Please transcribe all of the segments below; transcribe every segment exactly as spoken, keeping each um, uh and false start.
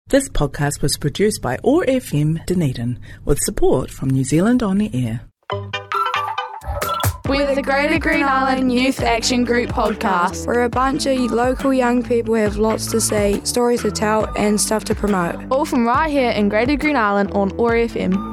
This podcast was produced by O A R F M Dunedin with support from New Zealand On the Air. We're the Greater Green Island Youth Action Group podcast. We're a bunch of local young people who have lots to say, stories to tell, and stuff to promote. All from right here in Greater Green Island on O A R F M.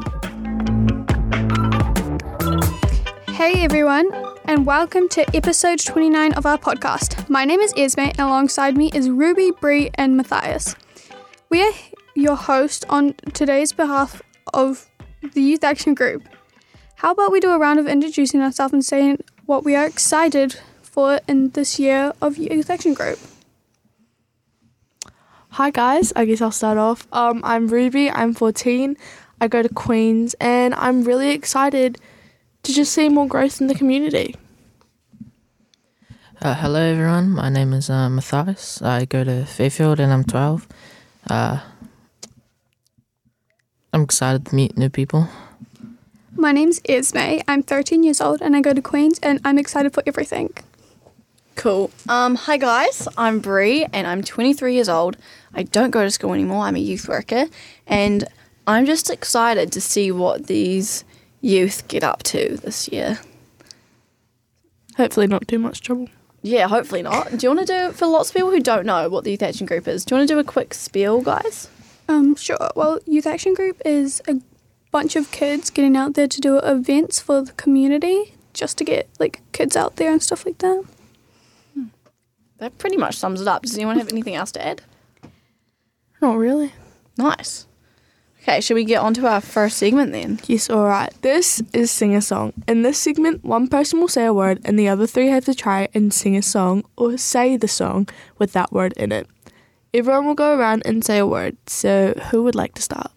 Hey everyone, and welcome to episode twenty-nine of our podcast. My name is Esme, and alongside me is Ruby, Bree, and Matthias. We are your host on today's behalf of the Youth Action Group. How about we do a round of introducing ourselves and saying what we are excited for in this year of Youth Action Group? Hi guys, I guess I'll start off. Um, I'm Ruby, I'm fourteen, I go to Queen's, and I'm really excited to just see more growth in the community. Uh, hello everyone, my name is uh, Matthias. I go to Fairfield and I'm twelve. Uh, I'm excited to meet new people. My name's Esme, I'm thirteen years old and I go to Queen's and I'm excited for everything. Cool. Um, hi guys, I'm Bree and I'm twenty-three years old. I don't go to school anymore, I'm a youth worker, and I'm just excited to see what these youth get up to this year. Hopefully not too much trouble. Yeah, hopefully not. Do you want to do, for lots of people who don't know what the Youth Action Group is, do you want to do a quick spiel, guys? Um, sure. Well, Youth Action Group is a bunch of kids getting out there to do events for the community, just to get like kids out there and stuff like that. Hmm. That pretty much sums it up. Does anyone have anything else to add? Not really. Nice. Okay, should we get on to our first segment then? Yes, alright. This is Sing a Song. In this segment, one person will say a word and the other three have to try and sing a song or say the song with that word in it. Everyone will go around and say a word. So who would like to start?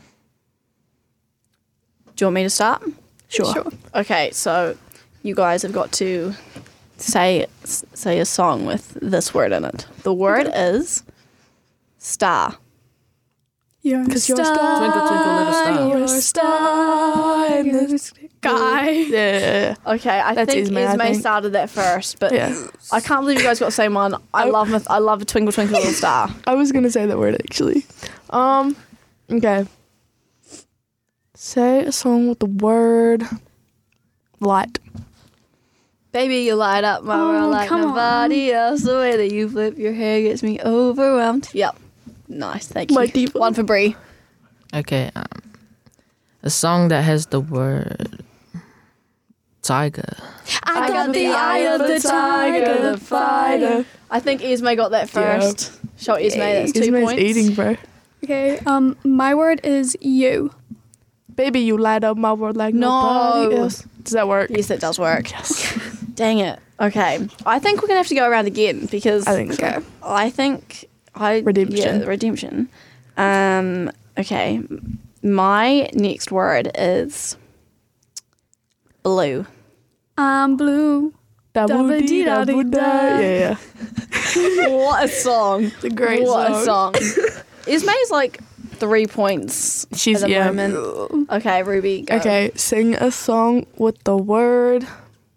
Do you want me to start? Sure. Sure. Okay, so you guys have got to say say a song with this word in it. The word is star. You're a Because you're a star. Twinkle, twinkle, little star. You're a star in the Guy. Yeah. Okay, I That's think Esme, Esme, I think. started that first, but Yeah. I can't believe you guys got the same one. I Oh. love myth- I love a Twinkle Twinkle Little Star. I was going to say that word actually. Um, okay. Say a song with the word light. Baby, you light up my Oh, world like come on. nobody else. The way that you flip your hair gets me overwhelmed. Yep. Nice, thank My you. diva. One for Bree. Okay, um, a song that has the word tiger. I got the eye of the tiger, the fighter. I think Esme got that Yeah. first. Show Esme, that's two Esme's points. eating, bro. Okay, um, my word is you. Baby, you light up my world like No. nobody else. Does that work? Yes, it does work. Dang it. Okay. I think we're going to have to go around again because I think so. okay, I think I Redemption. Yeah, redemption. Um okay. My next word is blue. I'm blue. Double D, double Da-ba-dee-da-dee-da. da. Yeah, yeah. What a song. It's a great what song. a song. Esme's like three points She's, at the yeah. moment. Okay, Ruby, go. Okay, sing a song with the word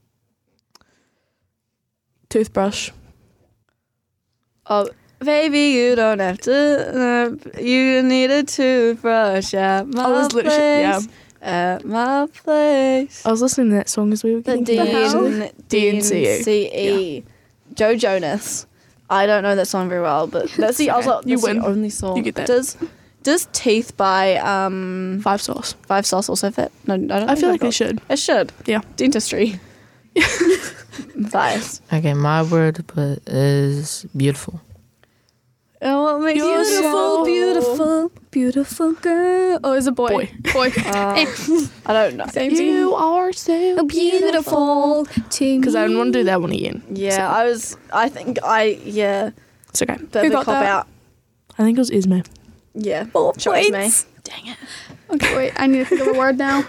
toothbrush. Oh, baby, you don't have to. Uh, you need a toothbrush at my I was literally, yeah. place. At my place. I was listening to that song as we were The getting D here. N D N C D N C E. Joe Jonas. I don't know that song very well, but that's the, I was like, You that's the win. only song. You get that. Does Does Teeth by um Five sauce. Five Sauce also fit? No, I don't. I think feel I've like they got- should. It should. Yeah. Dentistry. Matthias. Okay, my word but is beautiful. Oh, what makes You're you so- Beautiful, beautiful girl. Oh, it's a boy. Boy. Boy. Uh, I don't know. Same You are so beautiful to me. Because I don't want to do that one again. Yeah, I was. I think I. Yeah, It's okay. bit of a got cop that? out. I think it was Esme. Yeah, Four Show Esme. points. Dang it. Okay, wait. I need to think of a word now.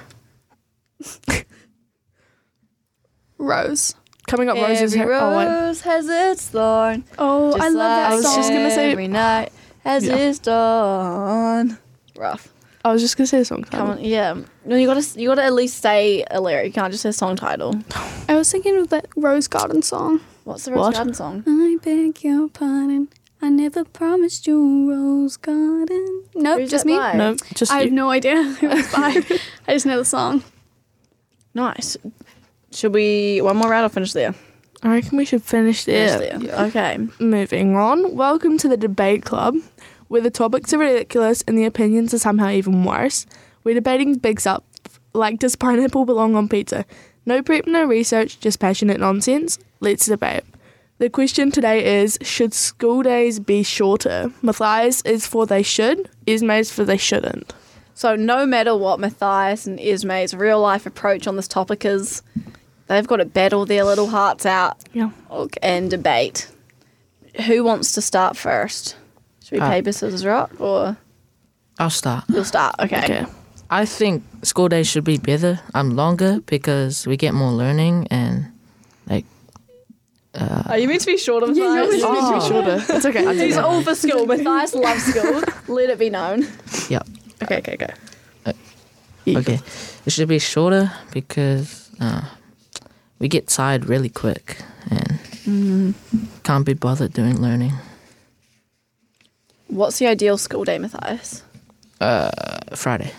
Rose. Coming up, Rose's Every hair. Oh, wait. rose has its thorn. Oh, Just I love like that I was song. just gonna say- every night has Yeah. its dawn. Rough. I was just gonna say a song title. Come on, yeah. No, you gotta you gotta at least say a lyric. You can't just say a song title. I was thinking of that Rose Garden song. What's the Rose What? Garden song? I beg your pardon. I never promised you a rose garden. Nope, Who's just that me. by? No, just I you. have no idea who it's by. I just know the song. Nice. Should we one more round or finish there? I reckon we should finish there. Finish there. Okay. Moving on. Welcome to the debate club, where the topics are ridiculous and the opinions are somehow even worse. We're debating big stuff, like does pineapple belong on pizza? No prep, no research, just passionate nonsense. Let's debate. The question today is, should school days be shorter? Matthias is for they should, Esme is for they shouldn't. So no matter what Matthias and Esme's real life approach on this topic is, they've got to battle their little hearts out Yeah. and debate. Who wants to start first? Should we Uh, paper, scissors, rock? Or I'll start. you'll start? Okay. Okay. I think school days should be better, um, longer, because we get more learning and, like, Are you meant to be shorter, Matthias? It's meant to be shorter. It's okay. I He's do all for school. Matthias loves school. Let it be known. yep. Okay, okay, okay. Okay. It should be shorter because uh, we get tired really quick and can't be bothered doing learning. What's the ideal school day, Matthias? Uh, Friday.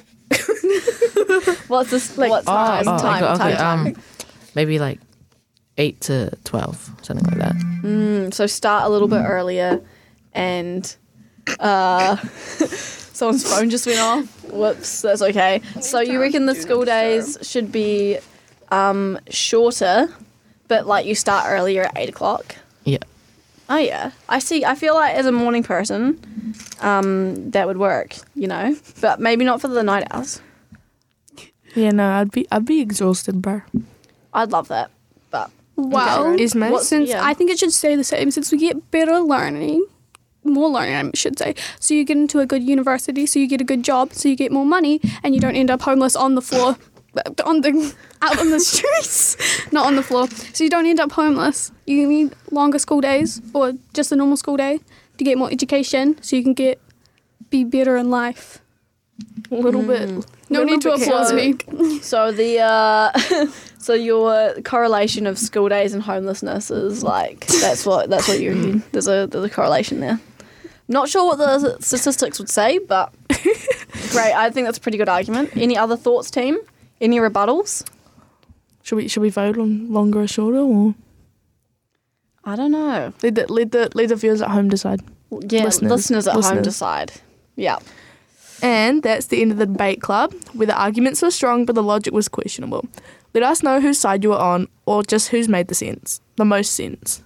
What's this? Like, what time? oh, time, okay, time, okay, time. um, maybe like eight to twelve, something like that. Mm, so start a little bit earlier, and uh, someone's phone just went off. Whoops, that's okay. So you reckon the school days should be um, shorter, but like you start earlier at eight o'clock? Yeah. Oh yeah, I see. I feel like as a morning person, um, that would work. You know, but maybe not for the night hours. Yeah, no, I'd be I'd be exhausted, bro. I'd love that, but Well, Is Esme? What- since yeah. I think it should stay the same, since we get better learning, more learning, I should say. So you get into a good university, so you get a good job, so you get more money, and you don't end up homeless on the floor, on the out on the streets, not on the floor. So you don't end up homeless. You need longer school days, or just a normal school day, to get more education, so you can get be better in life. A little bit. No little need to bit applause chaotic. me. So the uh, so your correlation of school days and homelessness is like that's what that's what you there's a there's a correlation there. Not sure what the statistics would say, but great. I think that's a pretty good argument. Any other thoughts, team? Any rebuttals? Should we should we vote on longer or shorter, or I don't know. let the let the let the viewers at home decide? Yeah, Listeners. listeners, at home Listeners. decide. Yeah. And that's the end of the debate club, where the arguments were strong but the logic was questionable. Let us know whose side you were on, or just who's made the sense, the most sense.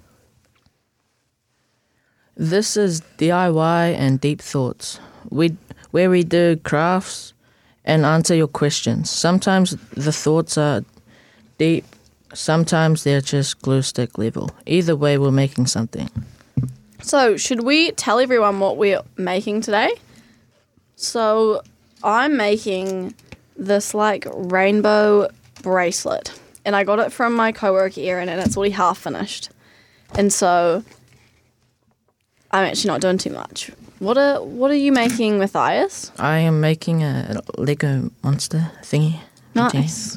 This is D I Y and Deep Thoughts, we, where we do crafts and answer your questions. Sometimes the thoughts are deep, sometimes they're just glue stick level. Either way, we're making something. So should we tell everyone what we're making today? So I'm making this like rainbow bracelet, and I got it from my coworker Erin, and it's already half finished. And so I'm actually not doing too much. What are what are you making, Matthias? I am making a Lego monster thingy. Nice.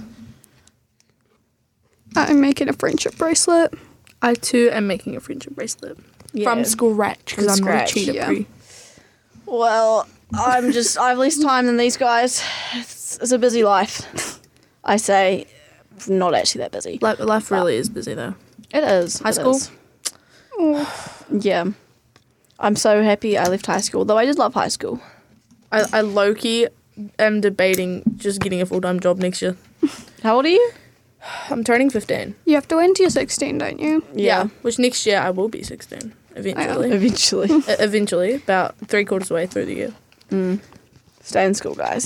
I'm making a friendship bracelet. I too am making a friendship bracelet Yeah. from scratch because From I'm not a scratch, cheater. yeah. Pre. Well, I'm just I have less time than these guys. It's, it's a busy life. I say, not actually that busy. Life, life really is busy though. It is. High it school? is. Yeah. I'm so happy I left high school, though I did love high school. I, I low key am debating just getting a full time job next year. How old are you? I'm turning fifteen. You have to wait until you're sixteen, don't you? Which next year I will be sixteen. Eventually. Eventually. E- eventually, about three quarters of the way through the year. Mm. Stay in school, guys.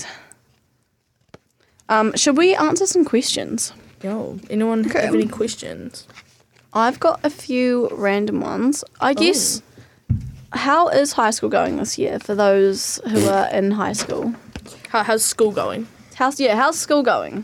Um, should we answer some questions? Yo, anyone Okay. have any questions? I've got a few random ones. I guess, how is high school going this year for those who are in high school? How, how's school going? How's, yeah, how's school going?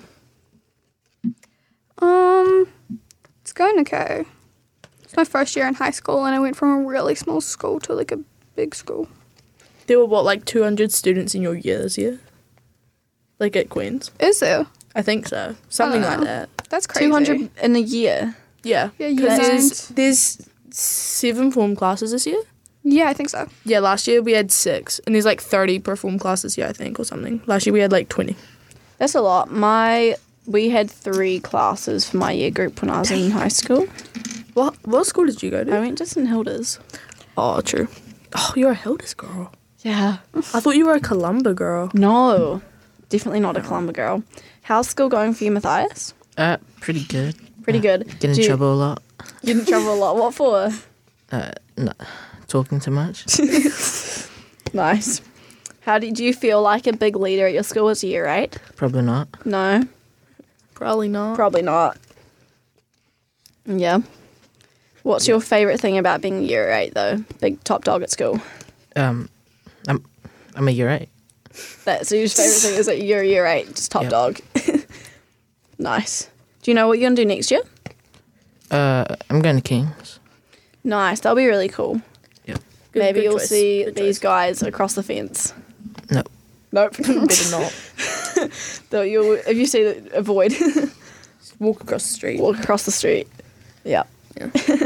Um, it's going okay. It's my first year in high school, and I went from a really small school to like a big school. There were what, like two hundred students in your year this year? Like at Queen's? Is there? I think so. Something Oh. like that. That's crazy. two hundred in a year. Yeah. Yeah, you Because there's, and there's seven form classes this year. Yeah, I think so. Yeah, last year we had six, and there's like thirty per form class this year, I think, or something. Last year we had like twenty. That's a lot. My we had three classes for my year group when I was in high school. What what school did you go to? I went to Saint Hilda's. Oh, true. Oh, you're a Hilda's girl. Yeah. I thought you were a Columba girl. No, definitely not a Columba girl. How's school going for you, Matthias? Uh, pretty good. Pretty Uh, good. Get in Do you- trouble a lot. Get in trouble a lot. What for? Uh, no, talking too much. Nice. How did you feel like a big leader at your school as a year eight? Probably not. No, Probably not. probably not. Yeah. What's your favourite thing about being year eight, though? Big top dog at school. Um, I'm I'm a year eight. That's your favourite thing is that you're a year eight, just top Yep. dog. Nice. Do you know what you're going to do next year? Uh, I'm going to King's. Nice. That'll be really cool. Yep. Good- Maybe good you'll choice. see Good these choice. guys across the fence. No. Nope. Better not. Though you'll, if you see that, avoid. Walk across the street. Walk across the street. Yeah. Yeah.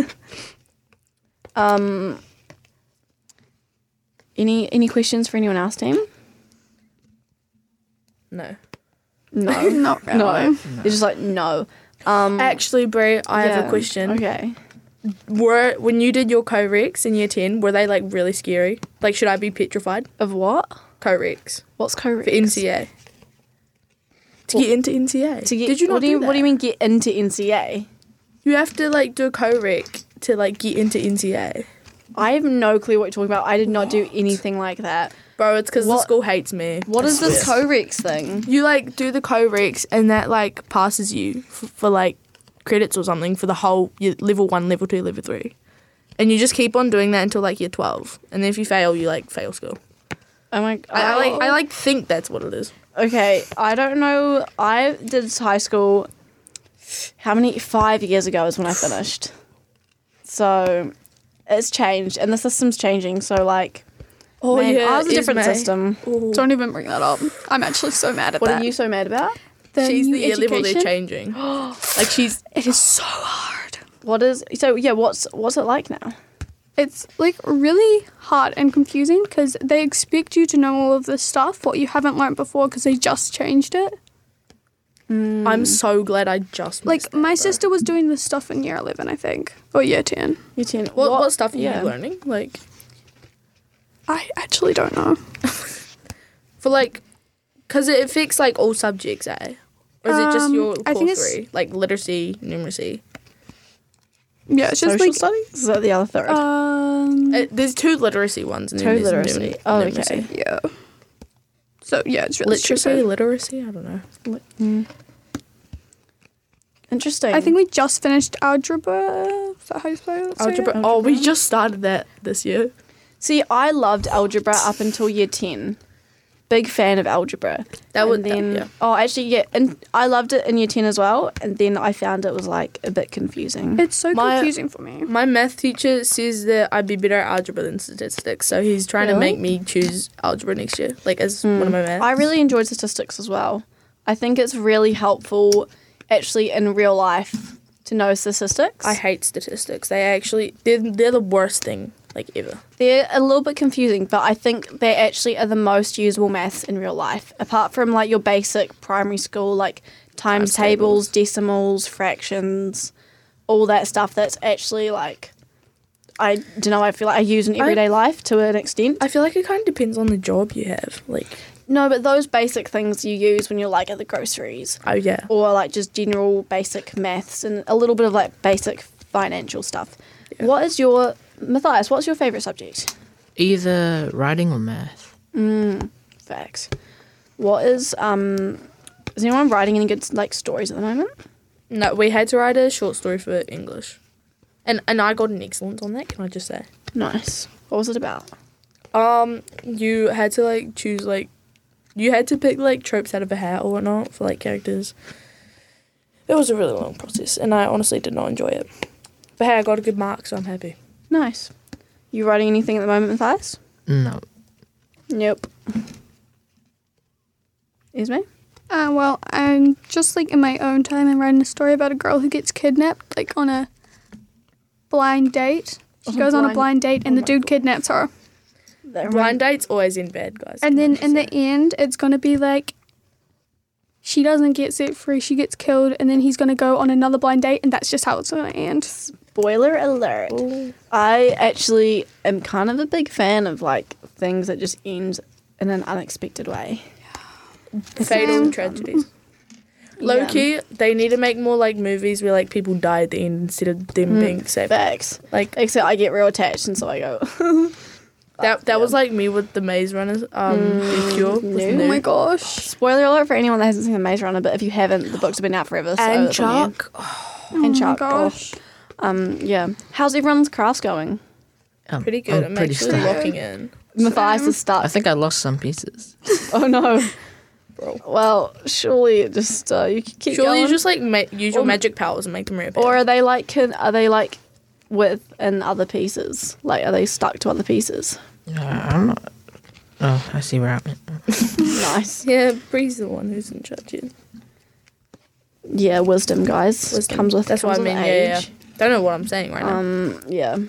um. Any any questions for anyone else, team? No. No. Not really. No. They're just like no. Um. Actually, Brie, I have yeah. a question. Okay. Were when you did your co-recs in year ten, were they like really scary? Like, should I be petrified? Of what? Co-recs What's for co N C A. To get into N C A. To get, did you not what do you do What do you that? mean get into N C A? You have to like do a co-rec to like get into N C A. I have no clue what you're talking about. I did not do anything like that. Bro, it's because the What- school hates me. What I is this swear. co-recs thing? You like do the co-recs and that like passes you f- for like credits or something for the whole year, level one, level two, level three. And you just keep on doing that until like year twelve. And then if you fail, you like fail school. Oh my! I, I like I oh. like think that's what it is. Okay, I don't know. I did high school. How many? Five years ago is when I finished. So it's changed, and the system's changing. So like, Oh man, yeah, ours is a different Esme. system. Ooh. Don't even bring that up. I'm actually so mad at What that. are you so mad about? The She's new the year level they're education? changing. Like she's It is so hard. What is so? Yeah, what's what's it like now? It's like really hard and confusing because they expect you to know all of this stuff, what you haven't learnt before because they just changed it. I'm so glad I just Like missed that, my bro. sister was doing this stuff in year eleven, I think, or year ten. You ten. What, what stuff are yeah. you learning? Like I actually don't know. for like, cause it affects like all subjects, eh? Or is it just Um, your I core think it's- three, like literacy, numeracy? Yeah, it's just Social like studies? Is that the other third? um Uh, there's two literacy ones. And Two then there's literacy. num- Oh, numeracy. okay. yeah. So yeah, it's really Literacy, stupid. literacy. I don't know. Mm. Interesting. I think we just finished algebra. Is that how you spell it? Algebra. Algebra. Oh, we just started that this year. See, I loved algebra up until year ten. Big fan of algebra. That and would then yeah. oh, actually, yeah, and I loved it in year ten as well. And then I found it was like a bit confusing. It's so My- confusing for me. My math teacher says that I'd be better at algebra than statistics, so he's trying to Really? make me choose algebra next year, like as one of my maths. I really enjoyed statistics as well. I think it's really helpful, actually, in real life, to know statistics. I hate statistics. They actually they're they're the worst thing like ever. They're a little bit confusing, but I think they actually are the most usable maths in real life. Apart from like your basic primary school, like times Times tables, decimals, fractions, all that stuff that's actually like, I don't know, I feel like I use in I- everyday life to an extent. I feel like it kind of depends on the job you have. Like, No, but those basic things you use when you're like at the groceries oh yeah, or like just general basic maths and a little bit of like basic financial stuff. Yeah. What is your, Matthias, what's your favourite subject? Either writing or math. Mm, facts. What is um? Is anyone writing any good like stories at the moment? no, we had to write a short story for English, and and I got an excellent on that. Can I just say? Nice. What was it about? Um, you had to like choose like, you had to pick like tropes out of a hat or whatnot for like characters. It was a really long process, and I honestly did not enjoy it. But hey, I got a good mark, so I'm happy. Nice. You writing anything at the moment, Matthias? No. Nope. Esme? Uh, well, I'm just like in my own time. I'm writing a story about a girl who gets kidnapped, like on a blind date. She goes on a blind date and the dude kidnaps her. Blind dates always end bad, guys. And then in the end, it's going to be like she doesn't get set free, she gets killed, and then he's going to go on another blind date, and that's just how it's going to end. Spoiler alert. Ooh. I actually am kind of a big fan of like things that just end in an unexpected way. Fatal tragedies. Low Yeah. key, they need to make more like movies where like people die at the end instead of them Mm, being saved. Facts. Like Except I get real attached, and so I go. that. That yeah. was like me with the Maze Runners. Um, Mm, The Cure. with no. Oh Nerd. my gosh. Spoiler alert for anyone that hasn't seen The Maze Runner, but if you haven't, the books have been out forever. So And that's on you. Chuck. And Oh my Chuck. gosh. Oh. Um, yeah. How's everyone's crafts going? Um, Pretty good. I'm, I'm pretty actually stuck. locking in. Matthias is stuck. I think I lost some pieces. Oh no. Bro. Well, surely it just uh, you can keep Surely going. you just like ma- use your Or- magic powers and make them reappear. Or are they like can are they like within other pieces? Like are they stuck to other pieces? Uh, I'm not. Oh, I see where I'm at. Nice. yeah, Bree's the one who's in charge. Here. Yeah, wisdom, guys. Wisdom. Comes with That's comes what I with mean. Yeah, yeah. age. Don't know what I'm saying right now. Um, yeah.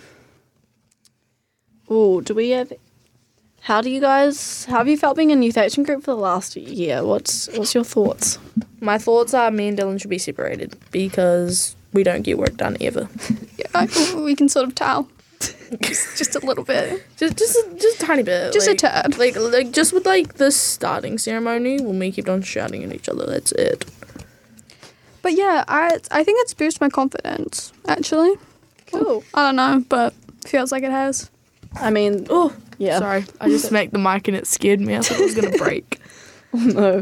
Oh, do we have? How do you guys? How have you felt being in youth action group for the last year? What's What's your thoughts? My thoughts are me and Dylan should be separated because we don't get work done ever. Yeah, I, we can sort of tell. just, just a little bit. Just, just, a, just a tiny bit. Just like, a tad. Like, like just with like the starting ceremony when we kept on shouting at each other. That's it. But yeah, I I think it's boosted my confidence, actually. Cool. I don't know, but feels like it has. I mean, Oh, yeah. sorry. I just smacked the mic and it scared me. I thought it was gonna break. Oh, no.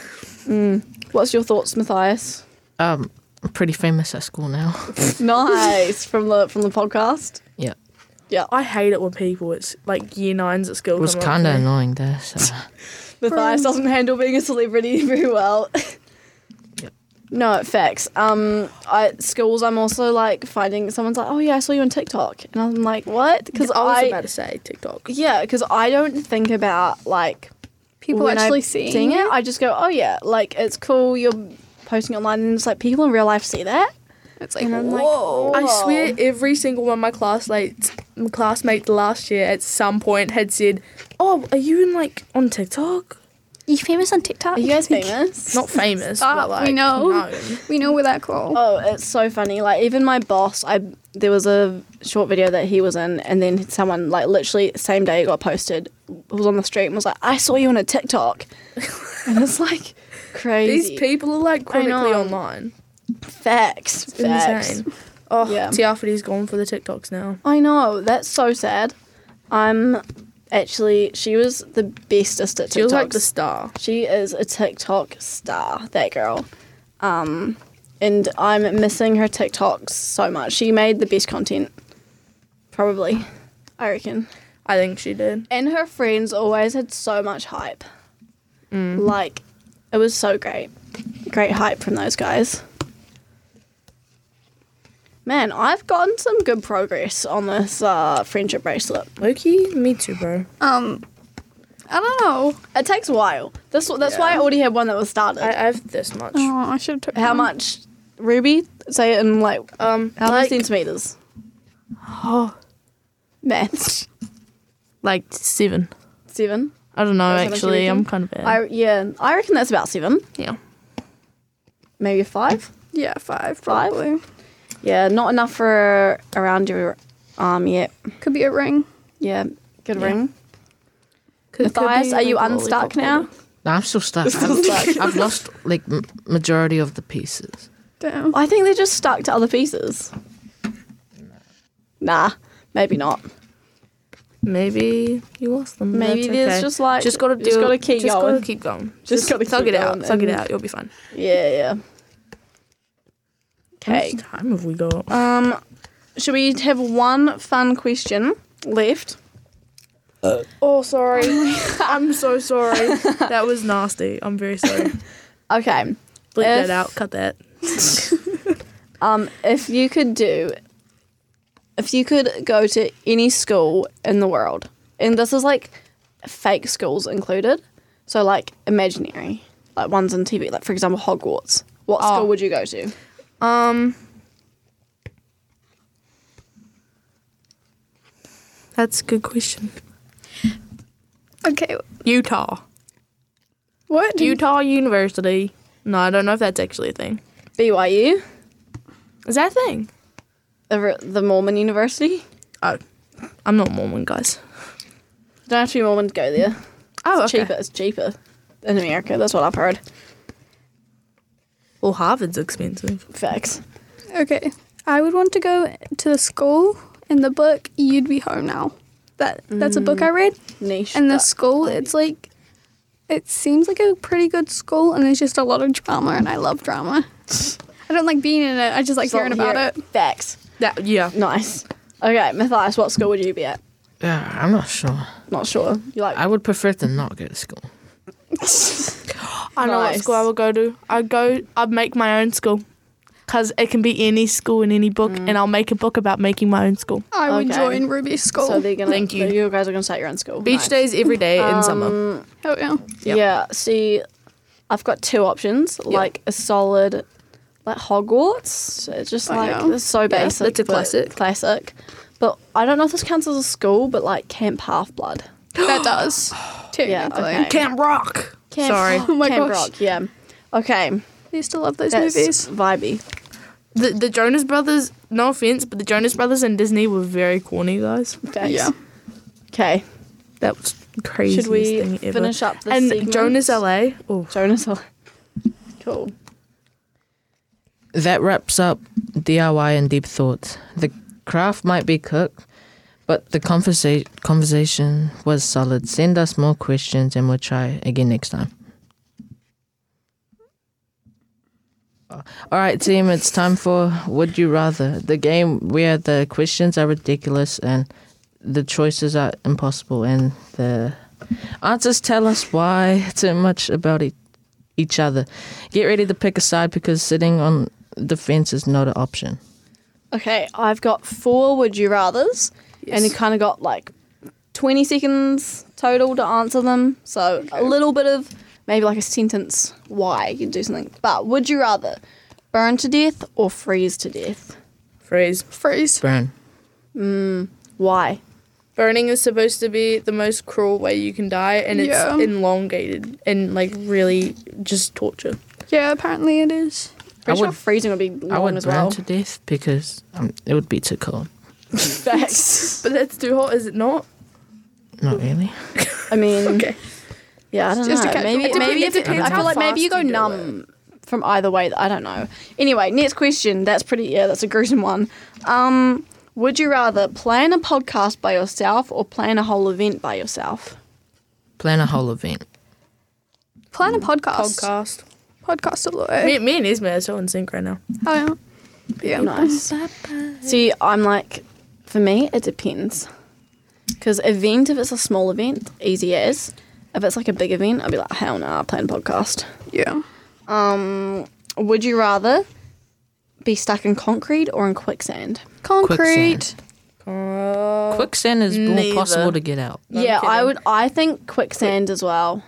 Mm. What's your thoughts, Matthias? Um, I'm pretty famous at school now. Nice from the from the podcast. Yeah. Yeah. I hate it when people it's like year nines at school. It was come up kind of to me. annoying there. So. Matthias doesn't handle being a celebrity very well. Yep. No, facts. Um, I, at schools, I'm also like finding someone's like, "Oh yeah, I saw you on TikTok," and I'm like, "What?" Because I was I, about to say TikTok. yeah, because I don't think about like People when actually I'm seeing, seeing it. it. I just go, "Oh yeah, like it's cool. You're posting online," and it's like people in real life see that. It's like, And I'm like, whoa. I swear every single one of my classmates, my classmates last year at some point had said, "Oh, are you in like on TikTok?" Are you famous on TikTok? Are you guys famous? Not famous, Stop, but like we know. known. We know we're that cool. Oh, it's so funny. Like even my boss, I there was a short video that he was in, and then someone like literally same day it got posted, was on the street and was like, "I saw you on a TikTok," and it's like crazy. These people are like chronically know. online. facts, It's facts. insane. Oh, Yeah. Tiafadi's gone for the TikToks now. I know that's so sad. I'm actually she was the bestest at TikToks. She was like the star. She is a TikTok star, that girl. Um, and I'm missing her TikToks so much. She made the best content, probably, I reckon. I think she did. And her friends always had so much hype. Mm. Like, it was so great. Great hype from those guys. Man, I've gotten some good progress on this uh, friendship bracelet. Loki, me too, bro. Um, I don't know. It takes a while. This, that's why I already had one that was started. I, I have this much. Oh, I should have took How one. much? Ruby? Say it in like, Um, how many like, centimetres? oh, Maths. like seven. Seven? I don't know. That's how much you Actually, I'm reckon? kind of bad. I Yeah, I reckon that's about seven. yeah. Maybe a five? Yeah, five, Five? probably. Yeah, not enough for around your arm yet. Could be a ring. Yeah, good Yeah. ring. Could, Matthias, be are you like a unstuck lollipop now? holder. No, I'm still stuck. Still I've, stuck. I've lost like m- majority of the pieces. Damn. I think they're just stuck to other pieces. Nah, maybe not. Maybe you lost them. Maybe That's there's okay. just like just gotta do. just gotta keep just going. gotta keep going. Just gotta thug keep it out. going Thug it and- out. You'll be fine. Yeah, yeah. How Okay. much time have we got? Um, should we have one fun question left? Oh, sorry. I'm so sorry. That was nasty. I'm very sorry. Okay. Bleep If- that out. Cut that. Um, if you could do, if you could go to any school in the world, and this is like fake schools included, so like imaginary, like ones on T V, like for example Hogwarts. What Oh. school would you go to? Um. That's a good question. Okay. Utah. What? Utah University. No, I don't know if that's actually a thing. B Y U, Is that a thing? the, the Mormon University. Oh, I'm not Mormon, guys. You don't have to be Mormon to go there. Oh, It's cheaper. It's cheaper in America. That's what I've heard. Well, Harvard's expensive. Facts. Okay. I would want to go to the school in the book You'd Be Home Now. That That's a book I read. Niche. And the but- school, it's like, it seems like a pretty good school, and there's just a lot of drama, and I love drama. I don't like being in it, I just like Just hearing about hear it. Facts. That yeah. Nice. Okay, Matthias, what school would you be at? Yeah, I'm not sure. Not sure. You like? I would prefer to not go to school. I know what Nice. school I would go to. I'd go. I'd make my own school, cause it can be any school in any book, and I'll make a book about making my own school. I would Okay. join Ruby's school. So they're gonna. Thank you. So you guys are gonna start your own school. Beach Nice. days every day in summer. Um, oh, yeah. Yep. Yeah. See, I've got two options. Like a solid, like Hogwarts. So it's just Oh, like yeah. it's so basic. that's a but classic. Classic. But I don't know if this counts as a school, but like Camp Half Blood. That does. Technically. Yeah, okay. Camp Rock. Camp, Sorry. Oh my Camp gosh. Rock. Yeah. Okay. I used to love those That's movies. vibey. The the Jonas Brothers. No offense, but the Jonas Brothers and Disney were very corny, guys. Facts. Yeah. Okay. That was the craziest Should we thing ever. finish up this and segment? Jonas L A. Oh, Jonas. Cool. That wraps up D I Y and deep thoughts. The craft might be cooked, but the conversa- conversation was solid. Send us more questions and we'll try again next time. All right, team, it's time for Would You Rather, the game where the questions are ridiculous and the choices are impossible and the answers tell us why too much about e- each other. Get ready to pick a side because sitting on the fence is not an option. Okay, I've got four would you rathers, and you kind of got like twenty seconds total to answer them. So a little bit of maybe like a sentence why you can do something. But would you rather burn to death or freeze to death? phrase. Freeze. Burn. Why? Burning is supposed to be the most cruel way you can die, and it's Yeah. elongated and like really just torture. Yeah, apparently it is. Pretty I sure would- freezing would be I long would as burn well. to death because um, it would be too cold. Facts. But that's too hot, is it not? Not really. I mean, Okay. yeah, I don't Just a know. catch- Maybe, It depends- maybe it if depends I how feel like maybe fast you go you do numb from either way. I don't know. Anyway, next question. That's pretty. Yeah, that's a gruesome one. Um, would you rather plan a podcast by yourself or plan a whole event by yourself? Plan a whole event. Plan a podcast. Podcast. Podcast all the way. Me, me and Isma are so in sync right now. Oh, yeah. Yeah. Nice. See, I'm like, for me, it depends. Because event, if it's a small event, easy as. If it's like a big event, I'd be like, hell no, I'll plan a podcast. Yeah. Um, would you rather be stuck in concrete or in quicksand? Concrete. Uh, Quicksand is more neither. possible to get out. No, I'm yeah, I kidding. would. I think quicksand as well.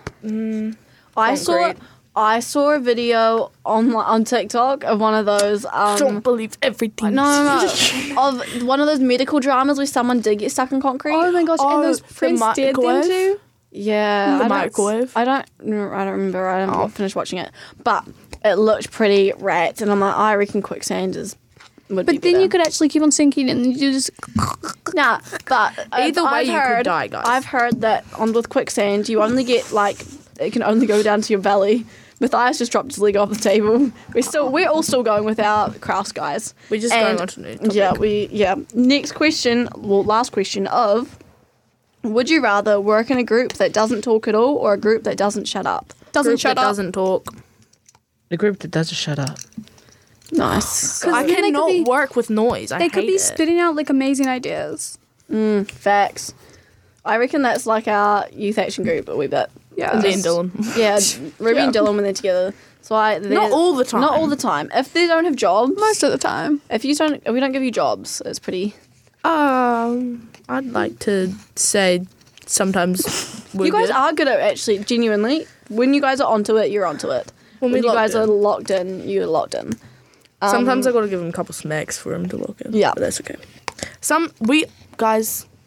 I saw. concrete. I saw a video on on TikTok of one of those. Um, don't believe everything. no, no, no. of one of those medical dramas where someone did get stuck in concrete. Oh my gosh, Oh, and those the friends dared them microwave? to. Yeah, The I don't- microwave? I don't. I don't remember. I haven't finished watching it, but it looked pretty rat, and I'm like, I reckon quicksand is. Would be But then better. you could actually keep on sinking and you just. Nah, but Either I've way you could heard- die, guys. I've heard that on with quicksand, you only get like it can only go down to your belly. Matthias just dropped his leg off the table. We're still, we're all still going with our crafts, guys. We're just And- going on to new topic. Yeah, we yeah. Next question, well, last question of: would you rather work in a group that doesn't talk at all or a group that doesn't shut up? Doesn't Group shut that up. doesn't talk. The group that doesn't shut up. Nice. I then they could cannot be- work with noise. I They could hate be it. spitting out like amazing ideas. Mm, facts. I reckon that's like our youth action group a wee bit. Yeah. Me and Dylan. Yeah, Ruby and Yeah. Dylan when they're together. So I Not all the time. Not all the time. If they don't have jobs, Most of the time. if you don't, if we don't give you jobs, it's pretty. Um, I'd like to say sometimes we're you guys good. are good at actually, genuinely. When you guys are onto it, you're onto it. When When, we you locked guys in. are locked in, you're locked in. Sometimes Um, I gotta give him a couple smacks for him to look in. Yeah. but that's okay. Some we guys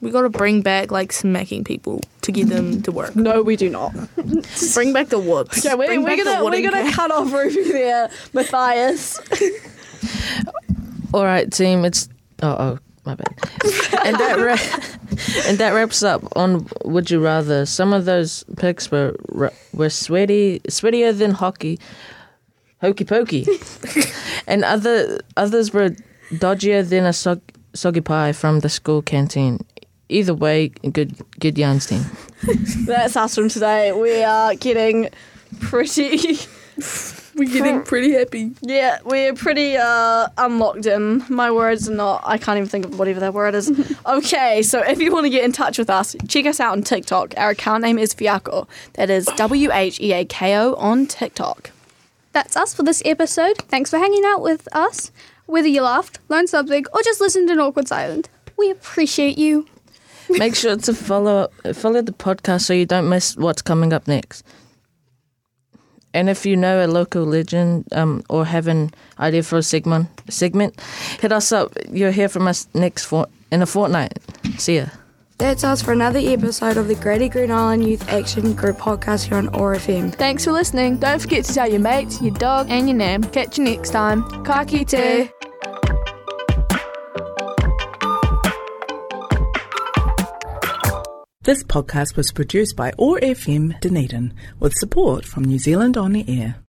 we got to bring back like smacking people to get them to work. No, we do not. Bring back the whoops. Okay, we're, Bring we're back the gonna we're wooden gonna cane. cut off Ruby there, Matthias. All right, team. It's oh oh my bad. and that ra- and that wraps up on Would You Rather. Some of those picks were were sweaty, sweatier than hockey, hokey pokey, and other others were dodgier than a sog, soggy pie from the school canteen. Either way, good good yarns, team. That's us from today. We are getting pretty. We're getting pretty happy. Yeah, we're pretty uh, unlocked in. My words are not, I can't even think of whatever that word is. Okay, so if you want to get in touch with us, check us out on TikTok. Our account name is Wheako. That is W H E A K O on TikTok. That's us for this episode. Thanks for hanging out with us. Whether you laughed, learned something, or just listened in awkward silence, we appreciate you. Make sure to follow follow the podcast so you don't miss what's coming up next. And if you know a local legend um, or have an idea for a segment, segment, hit us up. You'll hear from us next for, in a fortnight. See ya. That's us for another episode of the Greater Green Island Youth Action Group podcast here on O R F M. Thanks for listening. Don't forget to tell your mates, your dog, and your nan. Catch you next time. Ka kite. This podcast was produced by O R F M Dunedin with support from New Zealand On the Air.